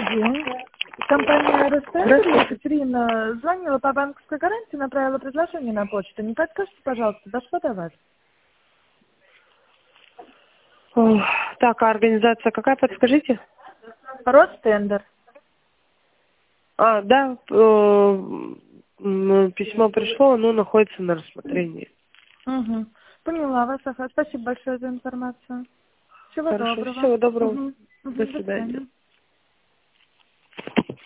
день. Компания «Ростелеком», Екатерина звонила по банковской гарантии, направила предложение на почту. Не подскажете, пожалуйста, да что давать? Так, а организация какая, подскажите? Ростендер. Да, письмо пришло, оно находится на рассмотрении. Угу. Поняла вас, ага. Спасибо большое за информацию. Всего Хорошо, доброго. всего доброго. Угу. До До свидания. свидания.